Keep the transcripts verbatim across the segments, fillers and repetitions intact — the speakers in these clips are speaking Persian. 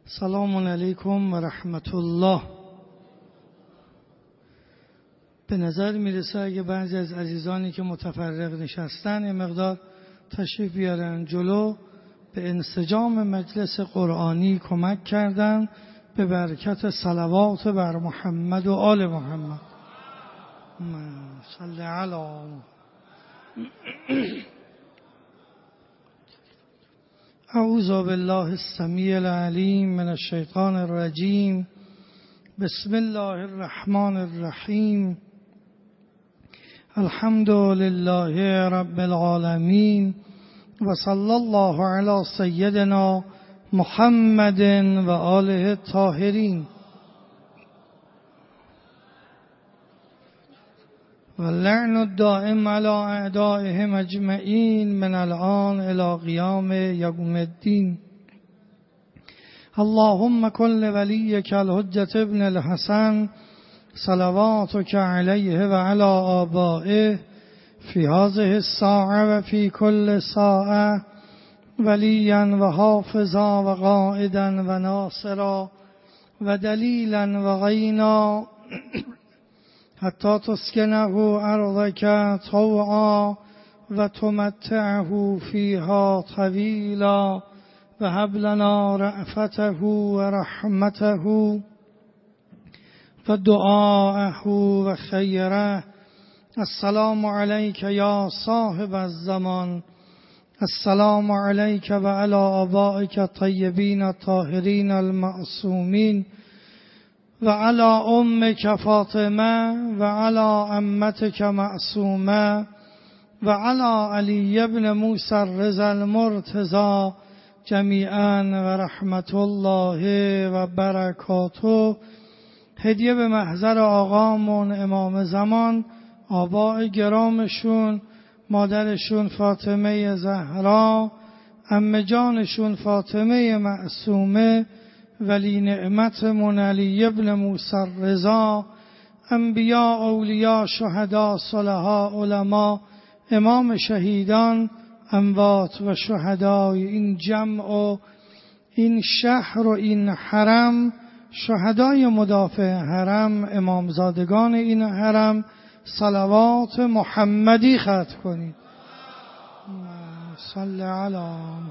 سلام علیکم و رحمت الله. به نظر میرسه اگه بعضی از عزیزانی که متفرق نشستن یه مقدار تشریف بیارن جلو، به انسجام مجلس قرآنی کمک کردن به برکت صلوات بر محمد و آل محمد. صلی علی اعوذ بالله السمیع العلیم من الشیطان الرجیم. بسم الله الرحمن الرحیم. الحمد لله رب العالمین و صلی الله علی سیدنا محمد و آله الطاهرین و اللعن الدائم علی اعدائهم اجمعین من الآن الی قیام یوم الدین. اللهم کن ولیک الحجة ابن الحسن صلواتک علیه و علی آبائه فی هذه الساعه و فی کل ساعه ولیا و حافظا و قائدا و ناصرا و دلیلا و غینا حتی تسکنه ارضک طوعا و تمتعه فیها طویلا و هب لنا رأفته و رحمته و دعاءه و خیره. السلام علیک یا صاحب الزمان. السلام علیک و علی آبائک الطیبین الطاهرین المعصومین و علی امک فاطمه و علی عمتک معصومه و علی علی ابن موسی الرضا المرتضی جمیعا و رحمت الله و برکاته. هدیه به محضر آقامون امام زمان، آباء گرامشون، مادرشون فاطمه زهرا، عمه جانشون فاطمه معصومه، ولی نعمتمون علی ابن موسی الرضا، انبیاء، اولیاء، شهدا، صلحاء، علما، امام شهیدان، اموات و شهدای این جمع و این شهر و این حرم، شهدای مدافع حرم، امامزادگان این حرم، صلوات محمدی ختم کنید. صلی علی محمد.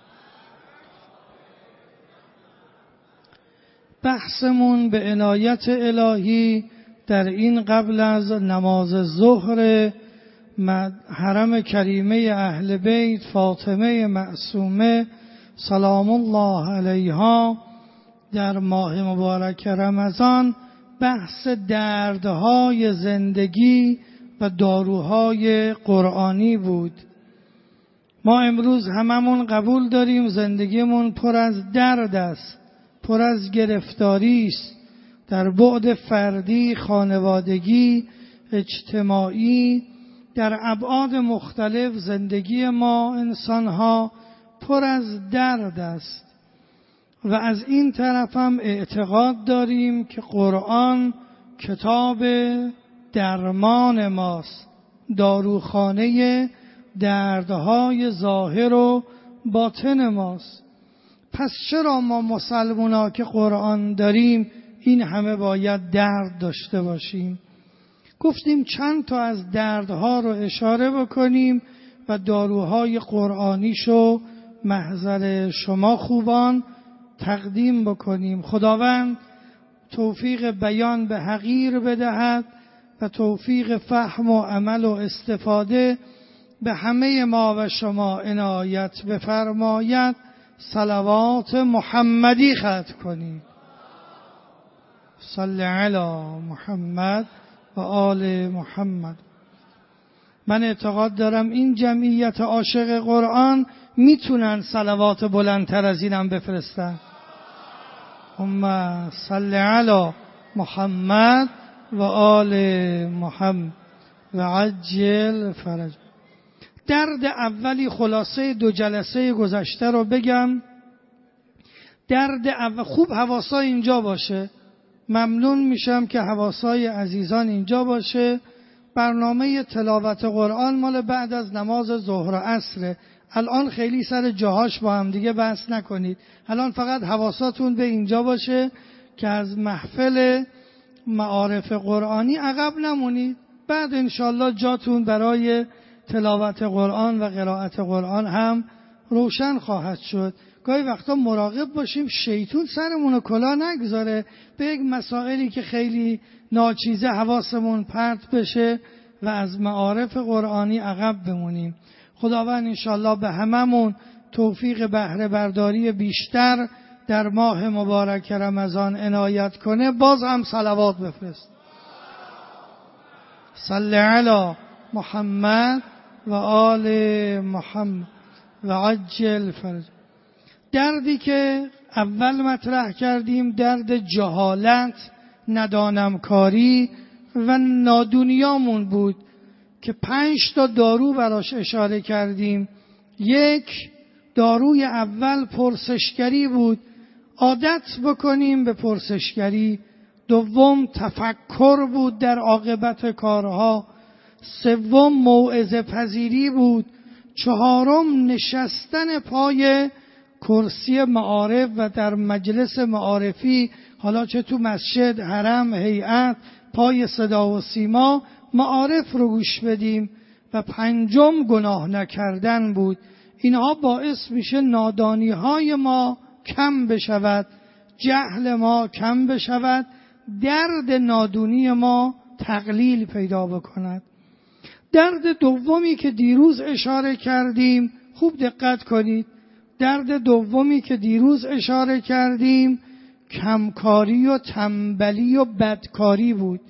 بحثمون به عنایت الهی در این قبل از نماز ظهر حرم کریمه اهل بیت فاطمه معصومه سلام الله علیها در ماه مبارک رمضان، بحث دردهای زندگی و داروهای قرآنی بود. ما امروز هممون قبول داریم زندگیمون پر از درد است، پر از گرفتاری است، در بعد فردی، خانوادگی، اجتماعی، در ابعاد مختلف زندگی ما انسانها پر از درد است. و از این طرف هم اعتقاد داریم که قرآن کتاب درمان ماست، داروخانه دردهای ظاهر و باطن ماست. پس چرا ما مسلمونا که قرآن داریم این همه باید درد داشته باشیم؟ گفتیم چند تا از دردها رو اشاره بکنیم و داروهای قرآنیشو محضر شما خوبان تقدیم بکنیم. خداوند توفیق بیان به حقیر بدهد و توفیق فهم و عمل و استفاده به همه ما و شما عنایت بفرماید. صلوات محمدی ختم کنید. صلی علی محمد و آل محمد. من اعتقاد دارم این جمعیت عاشق قرآن میتونن صلوات بلندتر از اینم بفرستن. اللهم صل علی محمد و آل محمد و عجل فرج. درد اولی خلاصه دو جلسه گذشته رو بگم. درد اول، خوب حواسای اینجا باشه، ممنون میشم که حواسای عزیزان اینجا باشه. برنامه تلاوت قرآن مال بعد از نماز ظهر و عصر. الان خیلی سر جاهاش با هم دیگه بحث نکنید. الان فقط حواساتون به اینجا باشه که از محفل معارف قرآنی عقب نمونید. بعد انشالله جاتون برای تلاوت قرآن و قرائت قرآن هم روشن خواهد شد. گاهی وقتا مراقب باشیم شیطون سرمون کلا نگذاره به یک مسائلی که خیلی ناچیزه حواسمون پرت بشه و از معارف قرآنی عقب بمونیم. خداوند انشالله به هممون توفیق بهره برداری بیشتر در ماه مبارک رمضان عنایت کنه. باز هم صلوات بفرست. صلی علی محمد و آل محمد و عجل فرج. دردی که اول مطرح کردیم درد جهالت، ندانمکاری و نادونیامون بود که پنج تا دارو براش اشاره کردیم. یک، داروی اول پرسشگری بود، عادت بکنیم به پرسشگری. دوم، تفکر بود در عاقبت کارها. سوم، موعظه پذیری بود. چهارم، نشستن پای کرسی معارف و در مجلس معارفی، حالا چه تو مسجد، حرم، هیئت، پای صدا و سیما معارف رو گوش بدیم. و پنجم، گناه نکردن بود. اینها باعث میشه نادانی های ما کم بشود، جهل ما کم بشود، درد نادونی ما تقلیل پیدا بکند. درد دومی که دیروز اشاره کردیم، خوب دقت کنید، درد دومی که دیروز اشاره کردیم کمکاری و تنبلی و بدکاری بود.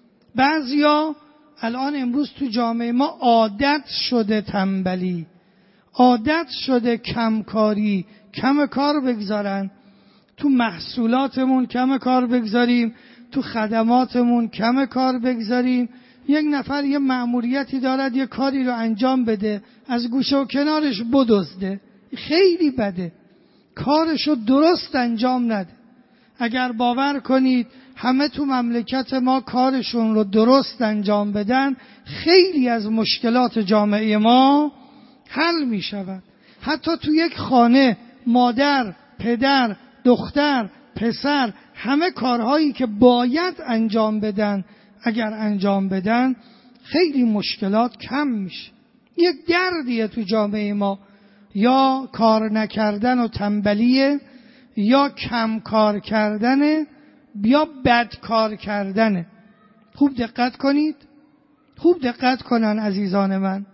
بعضیا الان امروز تو جامعه ما عادت شده تنبلی، عادت شده کمکاری، کم کار بگذارن. تو محصولاتمون کم کار بگذاریم، تو خدماتمون کم کار بگذاریم. یک نفر یه مأموریتی دارد یه کاری رو انجام بده، از گوشه و کنارش بدزده، خیلی بده، کارشو درست انجام نده. اگر باور کنید همه تو مملکت ما کارشون رو درست انجام بدن، خیلی از مشکلات جامعه ما حل می شود. حتی تو یک خانه مادر، پدر، دختر، پسر، همه کارهایی که باید انجام بدن اگر انجام بدن خیلی مشکلات کم میشه. یک دردیه تو جامعه ما، یا کار نکردن و تنبلیه، یا کم کار کردنه، یا بد کار کردنه. خوب دقت کنید، خوب دقت کنن عزیزان من.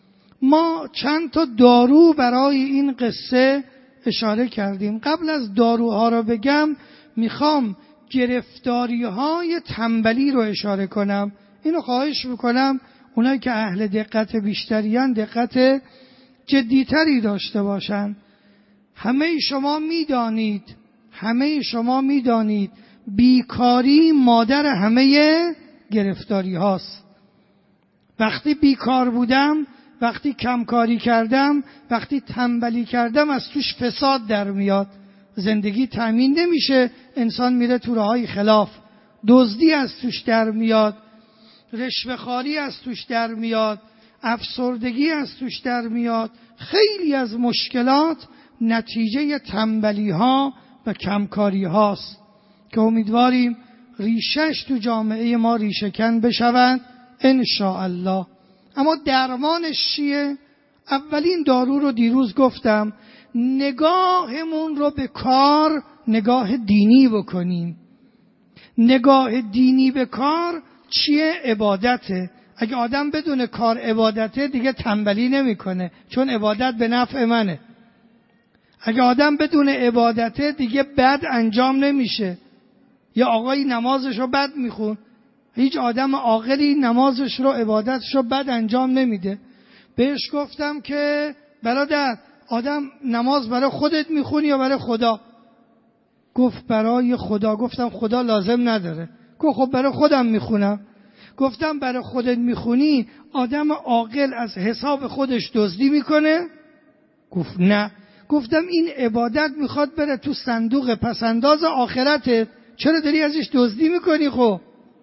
ما چند تا دارو برای این قصه اشاره کردیم. قبل از داروها رو بگم میخوام گرفتاری های تنبلی رو اشاره کنم. اینو خواهش میکنم اونایی که اهل دقت بیشتریان دقت جدیتری داشته باشن. همه شما میدانید همه شما میدانید بیکاری مادر همه گرفتاری هاست. وقتی بیکار بودم، وقتی کمکاری کردم، وقتی تنبلی کردم، از توش فساد در میاد، زندگی تأمین نمیشه، انسان میره تو راههای خلاف، دزدی از توش در میاد، رشوه‌خواری از توش در میاد، افسردگی از توش در میاد. خیلی از مشکلات نتیجه تنبلی ها و کمکاری هاست که امیدواریم ریشش تو جامعه ما ریشه‌کن بشود ان شاء الله. اما درمانش چیه؟ اولین دارو رو دیروز گفتم، نگاهمون رو به کار نگاه دینی بکنیم. نگاه دینی به کار چیه؟ عبادته. اگه آدم بدون کار عبادته دیگه تنبلی نمیکنه، چون عبادت به نفع منه. اگه آدم بدون عبادته دیگه بد انجام نمیشه. یا آقایی نمازش رو بد میخون، هیچ آدم عاقلی نمازش رو عبادتش رو بد انجام نمیده. بهش گفتم که برادر، آدم نماز برای خودت میخونی یا برای خدا؟ گفت برای خدا. گفتم خدا لازم نداره. گفت خب برای خودم میخونم. گفتم برای خودت میخونی، آدم عاقل از حساب خودش دزدی میکنه؟ گفت نه. گفتم این عبادت میخواد بره تو صندوق پسنداز آخرتت، چرا داری ازش دزدی میکنی؟ خب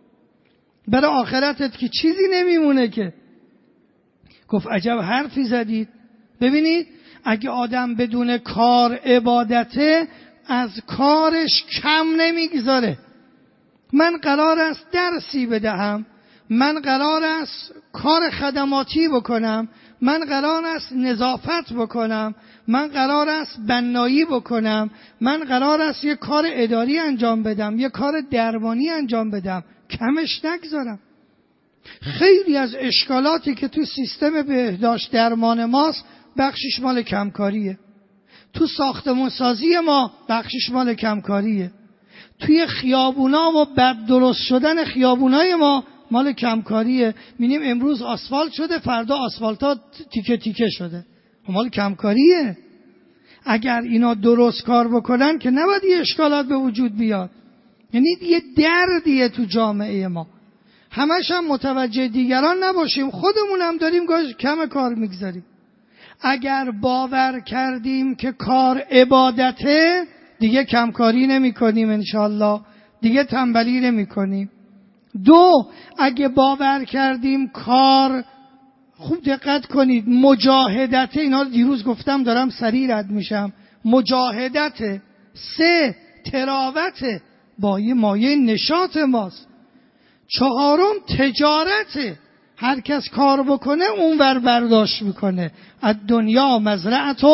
برای آخرتت که چیزی نمیمونه که. گفت عجب حرفی زدید. ببینید اگه آدم بدون کار عبادته، از کارش کم نمیگذاره. من قرار است درسی بدهم، من قرار است کار خدماتی بکنم، من قرار است نظافت بکنم، من قرار است بنایی بکنم، من قرار است یه کار اداری انجام بدم، یه کار درمانی انجام بدم، کمش نگذارم. خیلی از اشکالاتی که تو سیستم بهداشت درمان ماست بخشش مال کمکاریه. تو ساختمون سازی ما بخشش مال کمکاریه. توی خیابونا و بد درست شدن خیابونای ما مال کمکاریه. می‌بینیم امروز آسفالت شده، فردا آسفالتا تیکه تیکه شده، مال کمکاریه. اگر اینا درست کار بکنن که نباید یه اشکالات به وجود بیاد. یعنی یه دردیه تو جامعه ما. همش هم متوجه دیگران نباشیم، خودمون هم داریم گاهی کم کار میگذاریم. اگر باور کردیم که کار عبادته، دیگه کمکاری نمی کنیم انشالله، دیگه تنبلی نمی کنیم. دو، اگه باور کردیم کار، خوب دقت کنید، مجاهدته، اینا دیروز گفتم دارم سریع رد میشم، مجاهدته. سه، تراوته، با یه مایه نشاط ماست. چهارم، تجارته، هر کس کار بکنه اونور برداشت میکنه. الدنیا مزرعة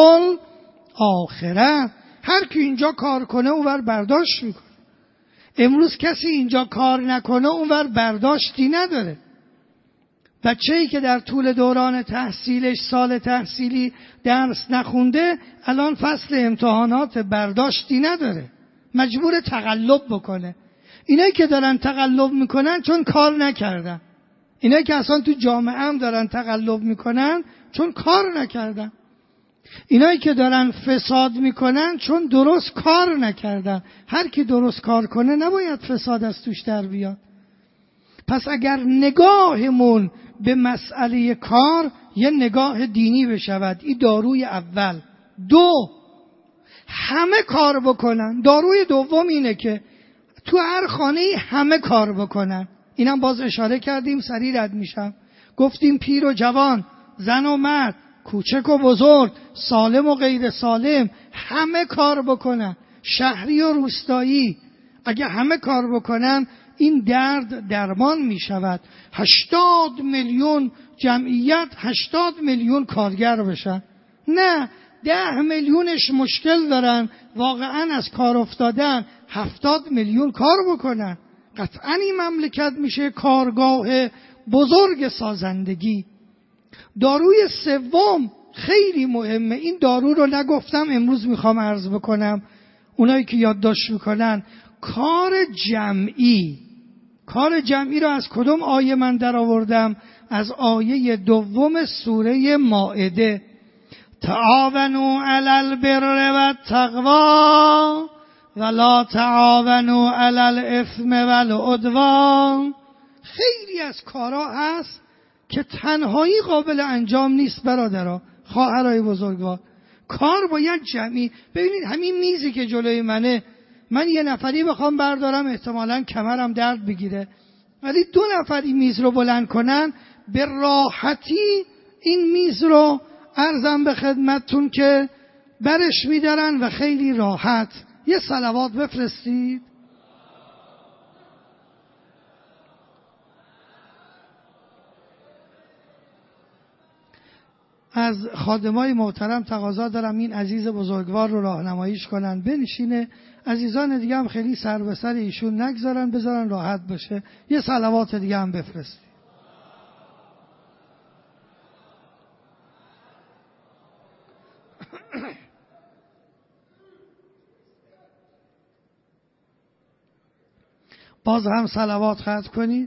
الاخره، هر کی اینجا کار کنه اونور برداشت میکنه. امروز کسی اینجا کار نکنه اونور برداشتی نداره. بچه‌ای که در طول دوران تحصیلش سال تحصیلی درس نخونده، الان فصل امتحانات برداشتی نداره، مجبور تقلب بکنه. اینایی که دارن تقلب میکنن چون کار نکردن. اینایی که اصلا تو جامعه هم دارن تقلب میکنن چون کار نکردن. اینایی که دارن فساد میکنن چون درست کار نکردن. هر کی درست کار کنه نباید فساد از توش در بیاد. پس اگر نگاهمون به مسئله کار یه نگاه دینی بشود، این داروی اول. دو، همه کار بکنن. داروی دوم اینه که تو هر خانه همه کار بکنن. اینم باز اشاره کردیم، سریع رد میشم. گفتیم پیر و جوان، زن و مرد، کوچک و بزرگ، سالم و غیر سالم، همه کار بکنن. شهری و روستایی، اگه همه کار بکنن این درد درمان می شود. هشتاد میلیون جمعیت، هشتاد میلیون کارگر بشن. نه، ده میلیونش مشکل دارن، واقعا از کار افتادن، هفتاد میلیون کار بکنن. قطعا این مملکت میشه کارگاه بزرگ سازندگی. داروی سوم خیلی مهمه. این دارو رو نگفتم، امروز میخوام عرض بکنم. اونایی که یادداشت میکنن، کار جمعی. کار جمعی رو از کدوم آیه من در آوردم؟ از آیه دوم سوره مائده. تعاونوا علی البر والتقوی ولا تعاونوا علی الاثم والعدوان. خیلی از کارا هست که تنهایی قابل انجام نیست برادرها، خواهرای بزرگوار. کار باید جمعی. ببینید همین میزی که جلوی منه، من یه نفری بخوام بردارم احتمالاً کمرم درد بگیره، ولی دو نفری میز رو بلند کنن به راحتی این میز رو عرضم به خدمتتون که برش میدارن و خیلی راحت. یه صلوات بفرستید. از خادمای محترم تقاضا دارم این عزیز بزرگوار رو راهنماییش کنن، بنشینه. عزیزان دیگه هم خیلی سر به سر ایشون نگذارن، بذارن راحت باشه. یه صلوات دیگه هم بفرستید. باز هم صلوات ختم کنید.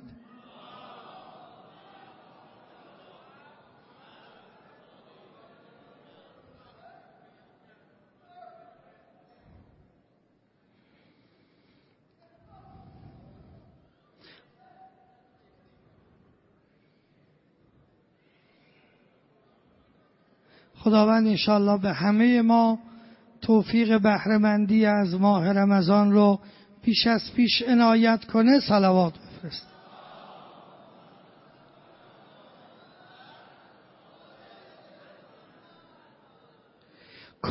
خداوند انشاءالله به همه ما توفیق بهره‌مندی از ماه رمضان رو پیش از پیش عنایت کنه. صلوات بفرست.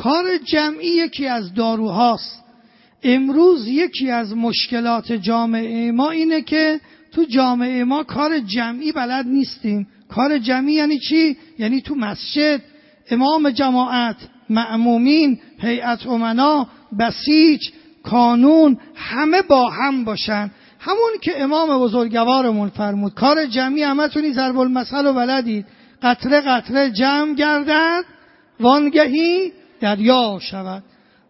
کار جمعی یکی از داروهاست. امروز یکی از مشکلات جامعه ما اینه که تو جامعه ما کار جمعی بلد نیستیم. کار جمعی یعنی چی؟ یعنی تو مسجد امام جماعت، مأمومین، هیئت امنا، بسیج، کانون همه با هم باشن. همون که امام بزرگوارمون فرمود کار جمعی همتونی ضرب المثل و بلدید. قطره قطره جمع گردد وانگهی دریا شود.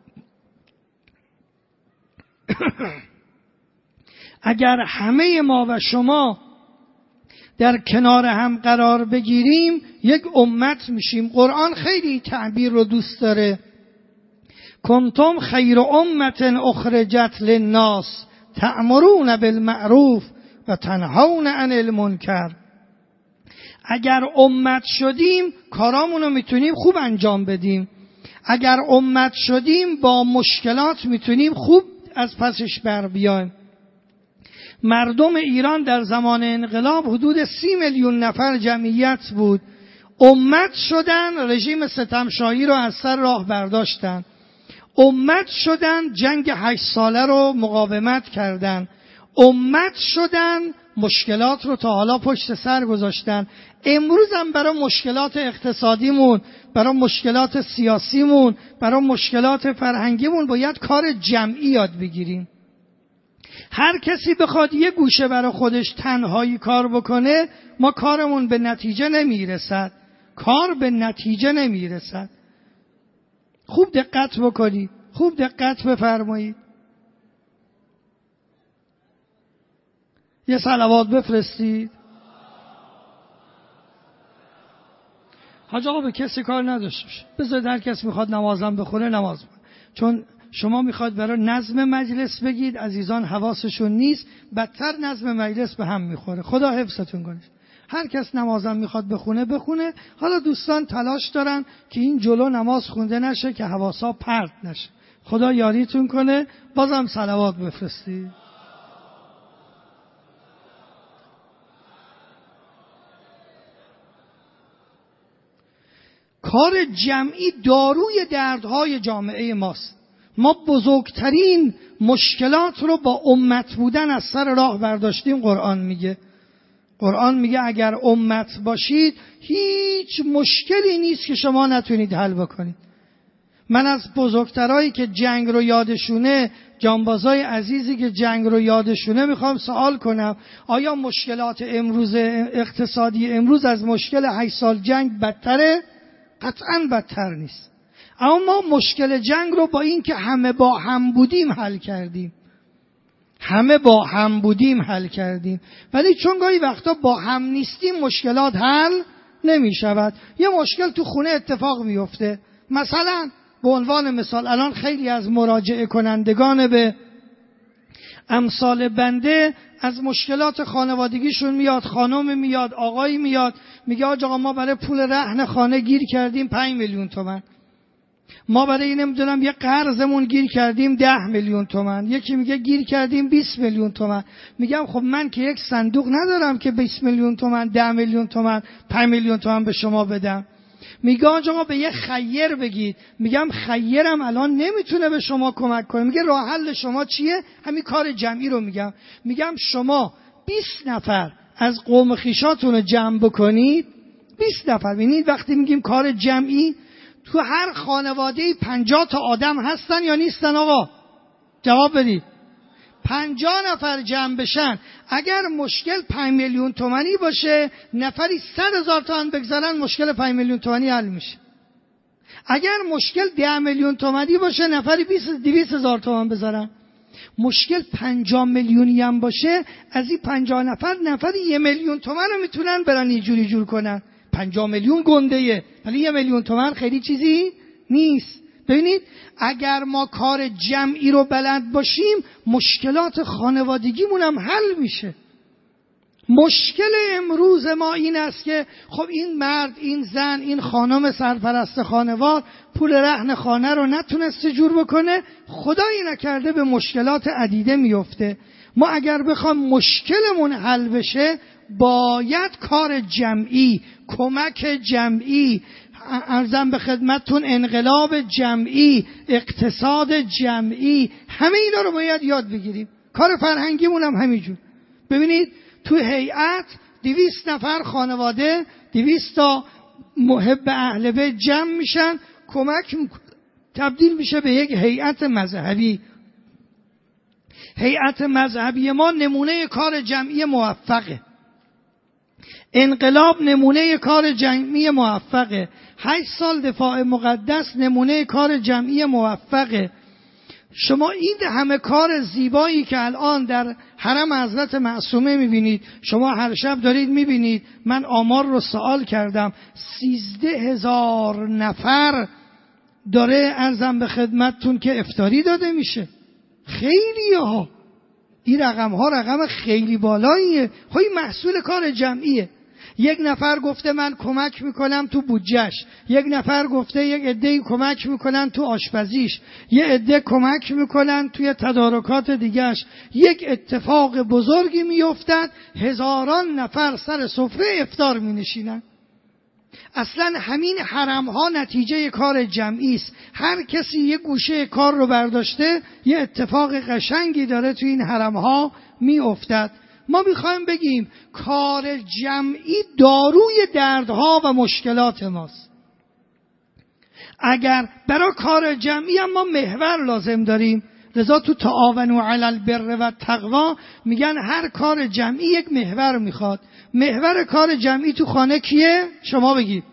اگر همه ما و شما در کنار هم قرار بگیریم یک امت میشیم. قرآن خیلی تعبیر رو دوست داره. کنتم خیر امت اخرجت للناس تأمرون بالمعروف و تنهون عن المنکر. اگر امت شدیم کارامونو میتونیم خوب انجام بدیم. اگر امت شدیم با مشکلات میتونیم خوب از پسش بر بیایم. مردم ایران در زمان انقلاب حدود سی میلیون نفر جمعیت بود. امت شدن، رژیم ستمشاهی رو از سر راه برداشتن. امت شدن، جنگ هشت ساله رو مقاومت کردن. امت شدن، مشکلات رو تا حالا پشت سر گذاشتن. امروز هم برای مشکلات اقتصادیمون، برای مشکلات سیاسیمون، برای مشکلات فرهنگیمون باید کار جمعی یاد بگیریم. هر کسی بخواد یه گوشه برای خودش تنهایی کار بکنه، ما کارمون به نتیجه نمیرسد. کار به نتیجه نمیرسد. خوب دقت بکنید. خوب دقت بفرمایید. یه صلوات بفرستید. حاج آقا به کسی کار نداشته باشه. بذارید هر کس میخواد نمازم بخونه نماز بخونه. چون شما میخواد برای نظم مجلس بگید، عزیزان حواسشون نیست، بدتر نظم مجلس به هم میخوره. خدا حفظتون کنه. هر کس نمازم میخواد بخونه بخونه. حالا دوستان تلاش دارن که این جلو نماز خونده نشه که حواسا پرت نشه. خدا یاریتون کنه. بازم صلوات بفرستید. کار جمعی داروی دردهای جامعه ماست. ما بزرگترین مشکلات رو با امت بودن از سر راه برداشتیم. قرآن میگه قرآن میگه اگر امت باشید هیچ مشکلی نیست که شما نتونید حل بکنید. من از بزرگترایی که جنگ رو یادشونه، جانبازای عزیزی که جنگ رو یادشونه میخوام سوال کنم آیا مشکلات امروز اقتصادی امروز از مشکل هشت سال جنگ بدتره؟ قطعاً بدتر نیست. اما ما مشکل جنگ رو با این که همه با هم بودیم حل کردیم. همه با هم بودیم حل کردیم. ولی چون گاهی وقتا با هم نیستیم مشکلات حل نمی شود. یه مشکل تو خونه اتفاق میفته. مثلا به عنوان مثال الان خیلی از مراجعه کنندگان به امثال بنده از مشکلات خانوادگیشون میاد. خانم میاد، آقایی میاد، میگه آقا ما برای پول رهن خانه گیر کردیم پنج میلیون تومان. ما برای این نمیدونم یه قرضمون گیر کردیم ده میلیون تومان. یکی میگه گیر کردیم بیست میلیون تومان. میگم خب من که یک صندوق ندارم که بیست میلیون تومان، ده میلیون تومان، پنج میلیون تومان به شما بدم. میگه آقا به یه خیر بگید. میگم خیرم الان نمیتونه به شما کمک کنه. میگه راه حل شما چیه؟ همین کار جمعی رو میگم. میگم شما بیست نفر از قوم خویشاتون رو جمع بکنید. بیست نفر. ببینید وقتی میگیم کار جمعی تو هر خانواده پنجاه تا آدم هستن یا نیستن آقا؟ جواب بدید. پنجاه نفر جمع بشن، اگر مشکل پنج میلیون تومانی باشه نفری صد هزار تومان بگذارن مشکل پنج میلیون تومانی حل میشه. اگر مشکل ده میلیون تومانی باشه نفری دویست هزار تومان بذارن. مشکل پنجاه میلیونی هم باشه از این پنجاه نفر نفری یه میلیون تومان رو میتونن برن یه جوری جور کنن. پنجاه میلیون گنده‌ایه ولی یه میلیون تومان خیلی چیزی نیست. ببینید اگر ما کار جمعی رو بلد باشیم مشکلات خانوادگیمون هم حل میشه. مشکل امروز ما این است که خب این مرد، این زن، این خانم سرپرست خانوار پول رهن خانه رو نتونسته جور بکنه، خدایی نکرده به مشکلات عدیده میفته. ما اگر بخوام مشکلمون حل بشه باید کار جمعی، کمک جمعی، ارزم به خدمتتون انقلاب جمعی، اقتصاد جمعی، همه اینا رو باید یاد بگیریم. کار فرهنگیمون هم همینجور. ببینید تو هیئت دویست نفر خانواده، دویست تا محب اهل بیت جمع میشن، کمک تبدیل میشه به یک هیئت مذهبی. هیئت مذهبی ما نمونه کار جمعی موفقه. انقلاب نمونه کار جمعی موفقه. هشت سال دفاع مقدس نمونه کار جمعی موفقه. شما این همه کار زیبایی که الان در حرم حضرت معصومه میبینید، شما هر شب دارید میبینید، من آمار رو سوال کردم، سیزده هزار نفر داره ارزم به خدمتتون که افطاری داده میشه. خیلی ها، این رقم ها رقم خیلی بالاییه. خب این محصول کار جمعیه. یک نفر گفته من کمک میکنم تو بودجهش، یک نفر گفته یک عده‌ای کمک میکنن تو آشپزیش، یک عده کمک میکنن توی تدارکات دیگهش. یک اتفاق بزرگی میافتد، هزاران نفر سر سفره افطار مینشینن. اصلا همین حرم ها نتیجه کار جمعی است. هر کسی یک گوشه کار رو برداشته، یه اتفاق قشنگی داره توی این حرم ها میافتد. ما میخوایم بگیم کار جمعی داروی دردها و مشکلات ماست. اگر برای کار جمعی هم ما محور لازم داریم، لذا تو تعاونوا علی البر و تقوا میگن هر کار جمعی یک محور میخواد. محور کار جمعی تو خانه کیه؟ شما بگید.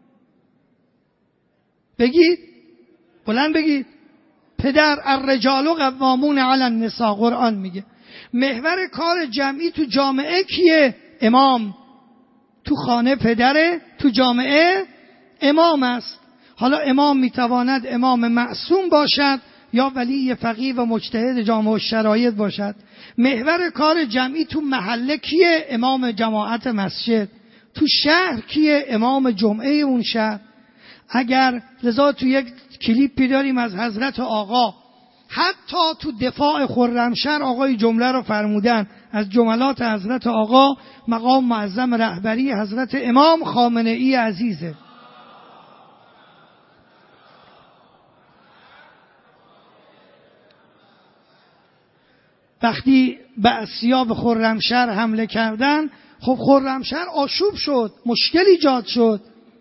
بگید. بلند بگید. پدر، الرجال قوامون علی النساء، قرآن میگه. محور کار جمعی تو جامعه کیه؟ امام. تو خانه پدره، تو جامعه امام است. حالا امام میتواند امام معصوم باشد یا ولی فقیه و مجتهد جامع الشرایط باشد. محور کار جمعی تو محله کیه؟ امام جماعت مسجد. تو شهر کیه؟ امام جمعه اون شهر. اگر لذا تو یک کلیپی داریم از حضرت آقا، حتی تو دفاع خرمشهر آقای جمله رو فرمودن، از جملات حضرت آقا مقام معظم رهبری حضرت امام خامنه ای عزیزه. وقتی بعثی‌ها به خرمشهر حمله کردن، خب خرمشهر آشوب شد، مشکل ایجاد شد.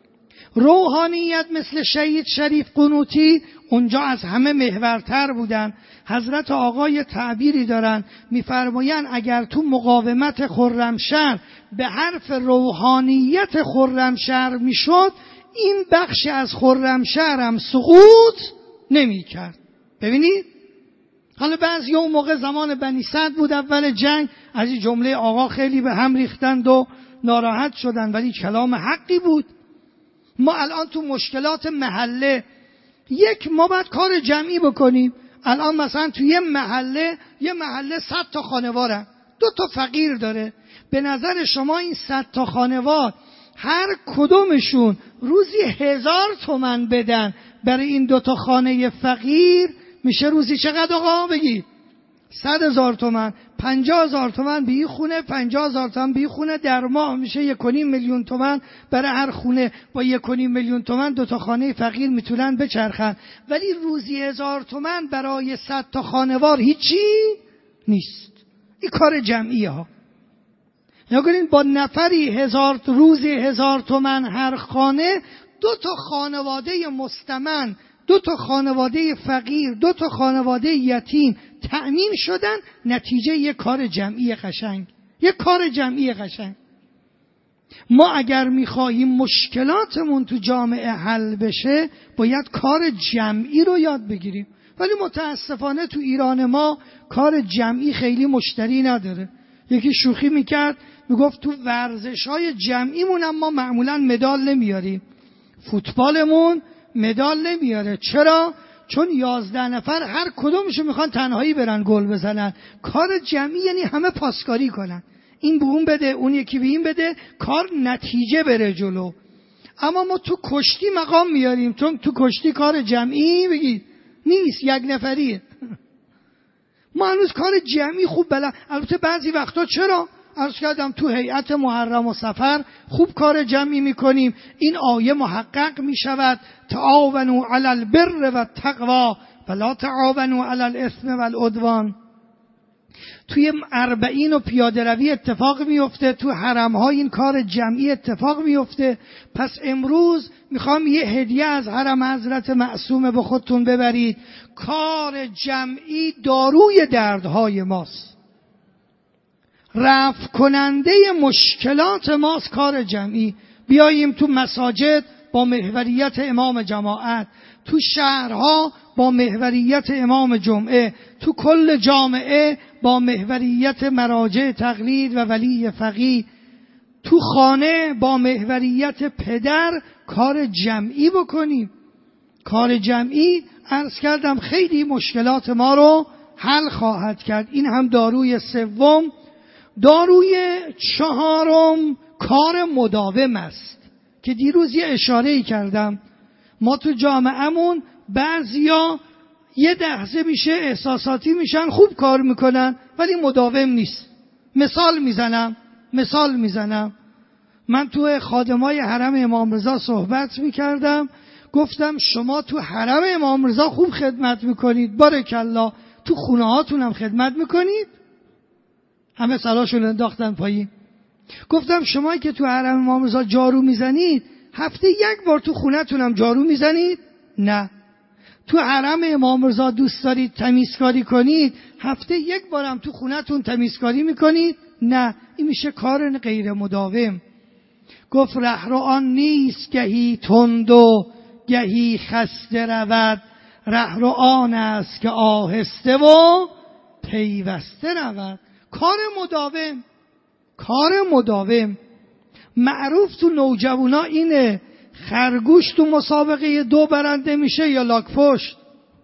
روحانیت مثل شهید شریف قنوطی اونجا از همه محورتر بودن. حضرت آقای تعبیری دارن، میفرمایند اگر تو مقاومت خرمشهر به حرف روحانیت خرمشهر میشد، این بخش از خرمشهر هم سقوط نمیکرد. ببینید حالا بعضی اون موقع زمان بنی سعد بود، اول جنگ، از این جمله آقا خیلی به هم ریختند و ناراحت شدند، ولی کلام حقی بود. ما الان تو مشکلات محله، یک ما باید کار جمعی بکنیم. الان مثلا تو یه محله، یه محله صد تا خانواره، دو تا فقیر داره. به نظر شما این صد تا خانوار هر کدومشون روزی هزار تومن بدن برای این دو تا خانه فقیر، میشه روزی چقدر آقا؟ بگید. صد هزار تومن، پنجاه هزار تومن به این خونه، پنجاه هزار تومن به این خونه، در ماه میشه یک و نیم میلیون تومن برای هر خونه. با یک و نیم میلیون تومن دو تا خانه فقیر میتونن بچرخن. ولی روزی هزار تومن برای صد تا خانوار هیچی نیست. این کار جمعیه ها. نگرین با نفری هزار روزی هزار تومن هر خانه، دو تا خانواده مستمن، دو تا خانواده فقیر، دو تا خانواده یتیم تأمین شدن. نتیجه یک کار جمعی قشنگ، یک کار جمعی قشنگ. ما اگر میخواهیم مشکلاتمون تو جامعه حل بشه، باید کار جمعی رو یاد بگیریم. ولی متاسفانه تو ایران ما کار جمعی خیلی مشتری نداره. یکی شوخی میکرد، میگفت تو ورزش‌های جمعیمون هم ما معمولاً مدال نمیاریم. فوتبالمون مدال نمیاره. چرا؟ چون یازده نفر هر کدومشو میخوان تنهایی برن گل بزنن. کار جمعی یعنی همه پاسکاری کنن، این به اون بده، اون یکی به این بده، کار نتیجه بره جلو. اما ما تو کشتی مقام میاریم، چون تو کشتی کار جمعی بگید نیست، یک نفریه. ما هنوز کار جمعی خوب بلد. البته بعضی وقتا چرا؟ عرض کردم تو هیئت محرم و سفر خوب کار جمعی میکنیم. این آیه محقق میشود تعاونوا علی البر و التقوی ولا تعاونوا علی الاثم و العدوان. توی اربعین و پیاده روی اتفاق میفته، تو حرم ها این کار جمعی اتفاق میفته. پس امروز میخوام یه هدیه از حرم حضرت معصومه به خودتون ببرید. کار جمعی داروی دردهای ماست، رفع کننده مشکلات ماست کار جمعی. بیاییم تو مساجد با محوریت امام جماعت، تو شهرها با محوریت امام جمعه، تو کل جامعه با محوریت مراجع تقلید و ولی فقیه، تو خانه با محوریت پدر کار جمعی بکنیم. کار جمعی عرض کردم خیلی مشکلات ما رو حل خواهد کرد. این هم داروی سوم. داروی چهارم کار مداوم است که دیروز یه اشاره‌ای کردم. ما تو جامعهمون بعضیا یه لحظه میشه احساساتی میشن، خوب کار میکنن ولی مداوم نیست. مثال میزنم مثال میزنم من تو خادمای حرم امام رضا صحبت میکردم، گفتم شما تو حرم امام رضا خوب خدمت میکنید، بارکالله، تو خونه هاتون هم خدمت میکنید؟ همه سراشون انداختن پایین. گفتم شما که تو حرم امام رضا جارو میزنید، هفته یک بار تو خونه‌تون هم جارو میزنید؟ نه. تو حرم امام رضا دوست دارید تمیزکاری کنید، هفته یک بار هم تو خونه‌تون تمیزکاری میکنید؟ نه. این میشه کار غیر مداوم. گفت رهرو آن نیست گهی تند و گهی خسته رود، رهرو آن است که آهسته و پیوسته رود. کار مداوم، کار مداوم. معروف تو نوجوانا اینه، خرگوش تو مسابقه دو برنده میشه یا لاک پشت؟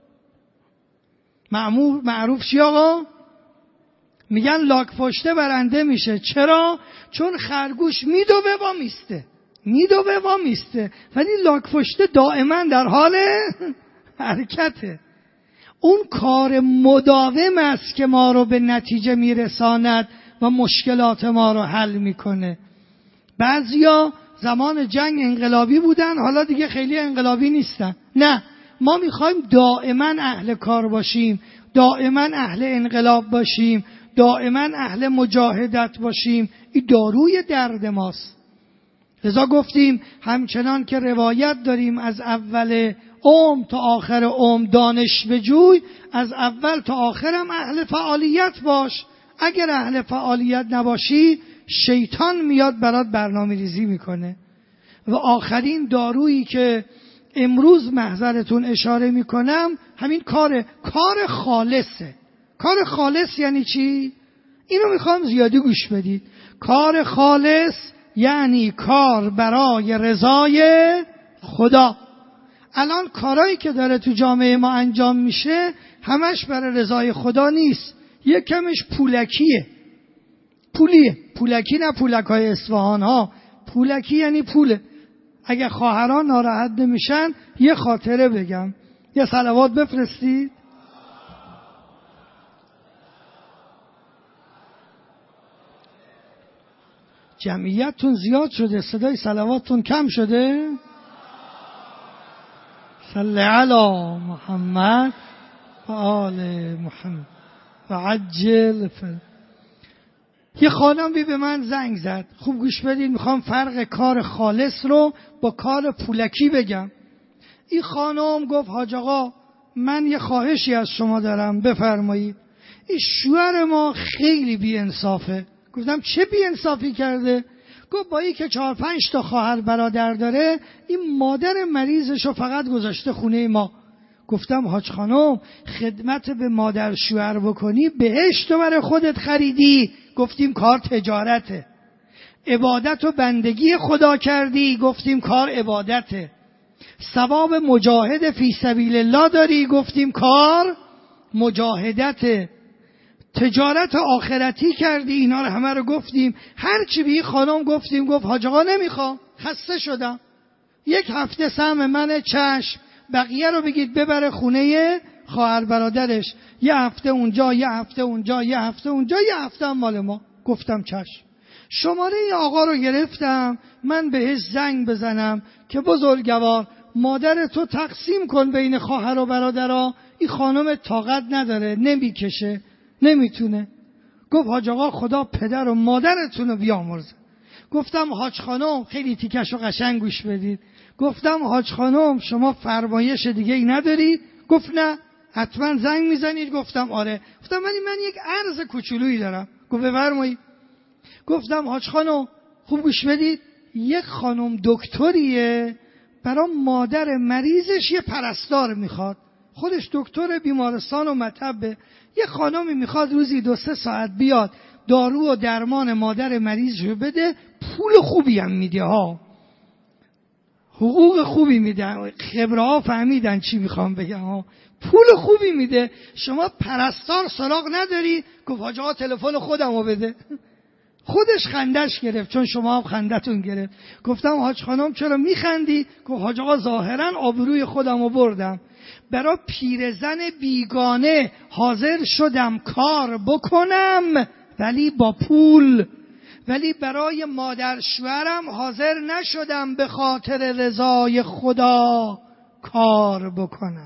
معمول معروف چی آقا؟ میگن لاک پشته برنده میشه. چرا؟ چون خرگوش میدوه و میسته، میدوه و میسته، ولی لاک پشته دائما در حال حرکته. اون کار مداوم است که ما رو به نتیجه میرساند و مشکلات ما رو حل میکنه. بعضیا زمان جنگ انقلابی بودن، حالا دیگه خیلی انقلابی نیستن. نه، ما میخوایم دائما اهل کار باشیم، دائما اهل انقلاب باشیم، دائما اهل مجاهدت باشیم. این داروی درد ماست. لذا گفتیم همچنان که روایت داریم از اول عمر تا آخر عمر دانش بجوی، از اول تا آخر هم اهل فعالیت باش. اگر اهل فعالیت نباشی، شیطان میاد برات برنامه ریزی میکنه. و آخرین دارویی که امروز محضرتون اشاره میکنم همین کار کار خالصه. کار خالص یعنی چی؟ اینو میخوام زیادی گوش بدید. کار خالص یعنی کار برای رضای خدا. الان کارهایی که داره تو جامعه ما انجام میشه همش برای رضای خدا نیست، یک کمش پولکیه. پولیه، پولکی نه پولکای اصفهان ها، پولکی یعنی پوله. اگه خواهران ناراحت نمیشن یه خاطره بگم، یه صلوات بفرستید. جمعیتتون زیاد شده، صدای صلواتتون کم شده. صلی علی محمد و آل محمد و عجل فر. یه خانمی به من زنگ زد، خوب گوش بدید، میخوام فرق کار خالص رو با کار پولکی بگم. این خانم گفت حاج آقا من یه خواهشی از شما دارم، بفرمایید. این شوهر ما خیلی بی انصافه. گفتم چه بی انصافی کرده؟ گفت با این که چهار پنج تا خواهر برادر داره، این مادر مریضشو فقط گذاشته خونه ما. گفتم حاج خانم خدمت به مادر شوهر بکنی بهشت برای خودت خریدی. گفتیم کار تجارته. عبادت و بندگی خدا کردی. گفتیم کار عبادته. ثواب مجاهد فی سبیل الله داری. گفتیم کار مجاهدته. تجارت آخرتی کردی. اینا رو همه رو گفتیم. هر چی به این خانم گفتیم گفت حاج آقا نمیخوام، خسته شدم، یک هفته سهم منه، چشم، بقیه رو بگید ببره خونه خواهر برادرش، یه هفته اونجا، یه هفته اونجا، یه هفته اونجا، یه هفته هم مال ما. گفتم چشم. شماره این آقا رو گرفتم من بهش زنگ بزنم که بزرگوار مادر تو تقسیم کن بین خواهر و برادرها، این خانم طاقت نداره، نمیکشه، نمیتونه. گفت حاج آقا خدا پدر و مادرتون رو بیامرزه. گفتم حاج خانم، خیلی تیکش رو قشنگ گوش بدید، گفتم حاج خانم شما فرمایش دیگه ای ندارید؟ گفت نه. حتما زنگ میزنید؟ گفتم آره. گفتم ولی من یک عرض کوچولویی دارم. گفت بفرمایید. گفتم حاج خانم خوب گوش بدید، یک خانم دکتریه برای مادر مریضش یه پرستار میخواد، خودش دکتر بیمارستان و مطبه، یه خانمی میخواد روزی دو سه ساعت بیاد دارو و درمان مادر مریضشو بده، پول خوبی هم میده ها، حقوق خوبی میده، خبره ها فهمیدن چی میخوام بگم ها، پول خوبی میده. شما پرستار سراغ نداری؟ گفت حاج آقا تلفن خودمو بده. خودش خندش گرفت چون شما هم خندتون گرفت. گفتم حاج خانم چرا میخندی؟ گفت حاج آقا ظاهرا آبروی خودمو بردم، برای پیرزن بیگانه حاضر شدم کار بکنم ولی با پول، ولی برای مادر شوهرم حاضر نشدم به خاطر رضای خدا کار بکنم.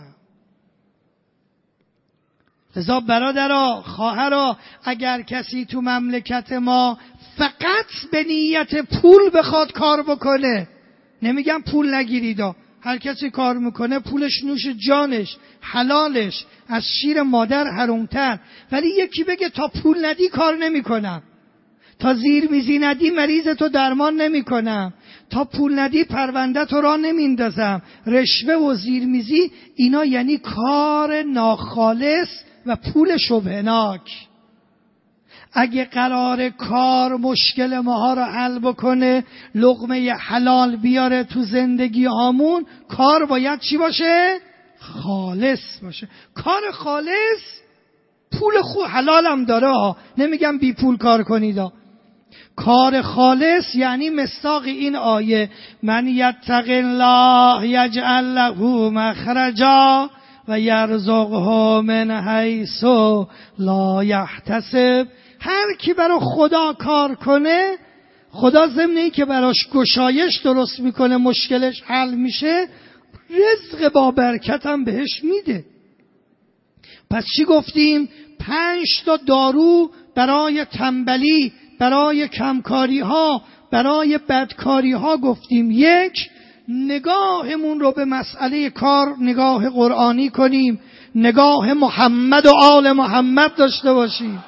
لذا برادرها، خواهرها، اگر کسی تو مملکت ما فقط به نیت پول بخواد کار بکنه، نمیگم پول نگیرید، هر کسی کار میکنه پولش نوش جانش، حلالش، از شیر مادر حرومتر، ولی یکی بگه تا پول ندی کار نمیکنم، تا زیر میزی ندی مریض تو درمان نمیکنم، تا پول ندی پرونده تو را نمیندازم، رشوه و زیر میزی، اینا یعنی کار ناخالص و پول شبهناک. اگه قرار کار مشکل ماها را حل بکنه، لقمه حلال بیاره تو زندگی هامون، کار باید چی باشه؟ خالص باشه. کار خالص پول خوب حلال هم داره ها، نمیگم بی پول کار کنید ها. کار خالص یعنی مصداق این آیه من یتق الله یجعل له مخرجا و یرزقه من حیث لا یحتسب. هر کی برای خدا کار کنه، خدا ضمن این که براش گشایش درست میکنه، مشکلش حل میشه، رزق با برکت هم بهش میده. پس چی گفتیم؟ پنج تا دارو برای تنبلی، برای کمکاری ها، برای بدکاری ها گفتیم. یک، نگاهمون رو به مسئله کار نگاه قرآنی کنیم، نگاه محمد و آل محمد داشته باشیم.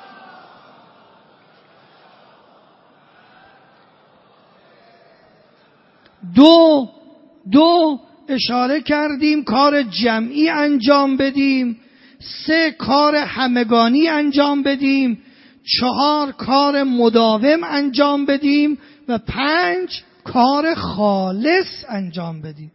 دو دو اشاره کردیم کار جمعی انجام بدیم. سه، کار همگانی انجام بدیم. چهار، کار مداوم انجام بدیم. و پنج، کار خالص انجام بدیم.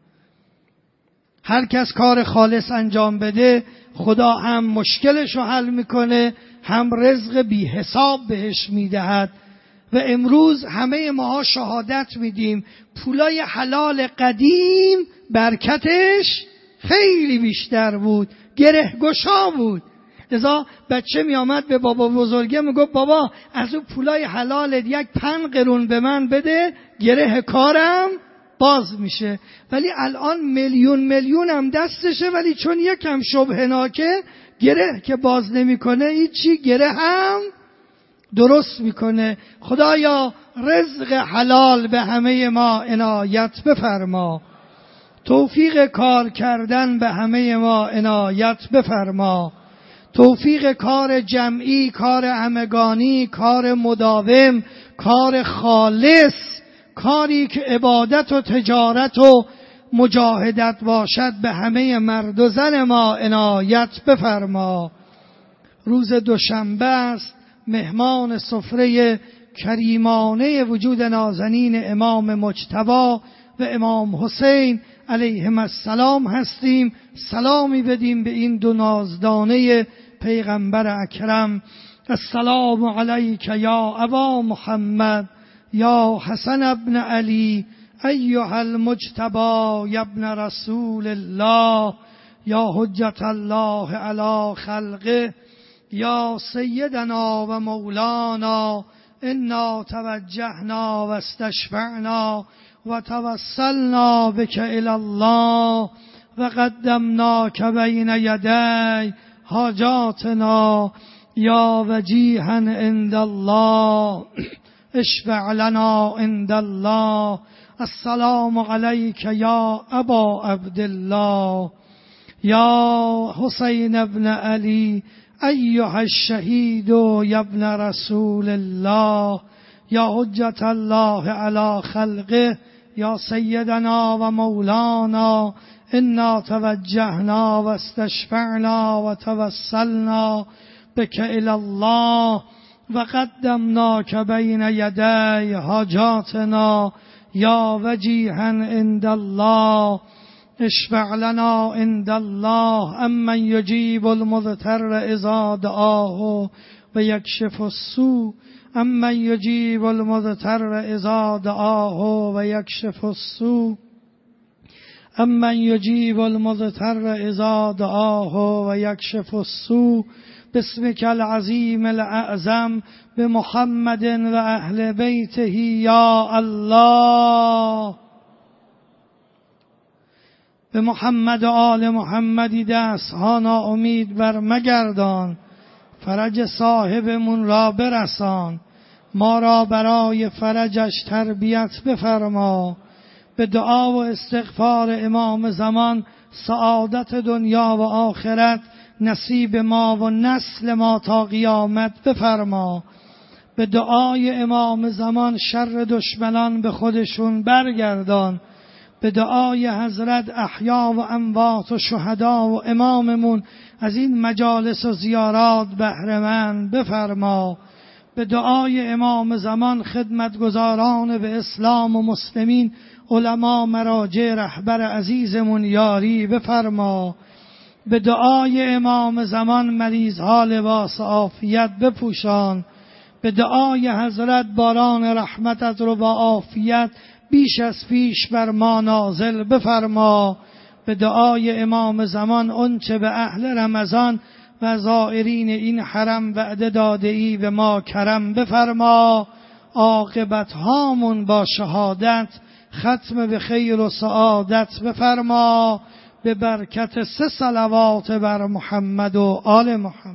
هر کس کار خالص انجام بده، خدا هم مشکلش رو حل میکنه، هم رزق بی حساب بهش میدهد. و امروز همه ماها شهادت میدیم پولای حلال قدیم برکتش خیلی بیشتر بود، گره گشا بود. لذا بچه می آمد به بابا بزرگه میگفت بابا از اون پولای حلالت یک پنج قرون به من بده، گره کارم باز میشه. ولی الان میلیون میلیون هم دستشه، ولی چون یکم شبهناکه، گره که باز نمیکنه هیچی، گره هم درست میکنه. خدایا رزق حلال به همه ما عنایت بفرما، توفیق کار کردن به همه ما عنایت بفرما، توفیق کار جمعی، کار همگانی، کار مداوم، کار خالص، کاری که عبادت و تجارت و مجاهدت باشد به همه مرد و زن ما عنایت بفرما. روز دوشنبه است، مهمان سفره کریمانه وجود نازنین امام مجتبی و امام حسین علیهم السلام هستیم. سلامی بدیم به این دو نازدانه پیغمبر اکرم. السلام علیک یا ابا محمد یا حسن ابن علی ایها المجتبی یا ابن رسول الله یا حجت الله علی خلقه یا سیدنا و مولانا انا توجهنا و استشفعنا و توسلنا بک الی الله و قدمناک بین یدی حاجاتنا یا وجیها عند الله اشفع لنا عند الله. السلام علیک یا ابا عبدالله یا حسین ابن علی ایها الشهید یا ابن رسول الله یا حجت الله علی خلقه یا سیدنا و مولانا انا توجهنا و استشفعنا و توسلنا بک الی الله و قدمناک بین یدی حاجاتنا یا وجیها عند الله اشفع لنا عند الله امن یجیب المضطر اذا دعاه و یکشف السوء امن یجیب المضطر اذا دعاه و یکشف السوء امن یجیب المضطر اذا دعاه و یکشف السوء. باسمک العظیم الاعظم بمحمد و اهل بیته یا الله. به محمد و آل محمدی دست ها ناامید بر مگردان، فرج صاحبمون را برسان، ما را برای فرجش تربیت بفرما. به دعا و استغفار امام زمان سعادت دنیا و آخرت نصیب ما و نسل ما تا قیامت بفرما. به دعای امام زمان شر دشمنان به خودشون برگردان. به دعای حضرت احیا و اموات و شهدا و اماممون از این مجالس و زیارات بهره مند بفرما. به دعای امام زمان خدمتگزاران به اسلام و مسلمین، علما، مراجع، رهبر عزیزمون یاری بفرما. به دعای امام زمان مریضها لباس عافیت بپوشان. به دعای حضرت باران رحمتت رو با عافیت بیش از پیش بر ما نازل بفرما. به دعای امام زمان آنچه به اهل رمضان و زائرین این حرم وعده داده ای به ما کرم بفرما. عاقبت هامون با شهادت ختم به خیر و سعادت بفرما. به برکت سه صلوات بر محمد و آل محمد.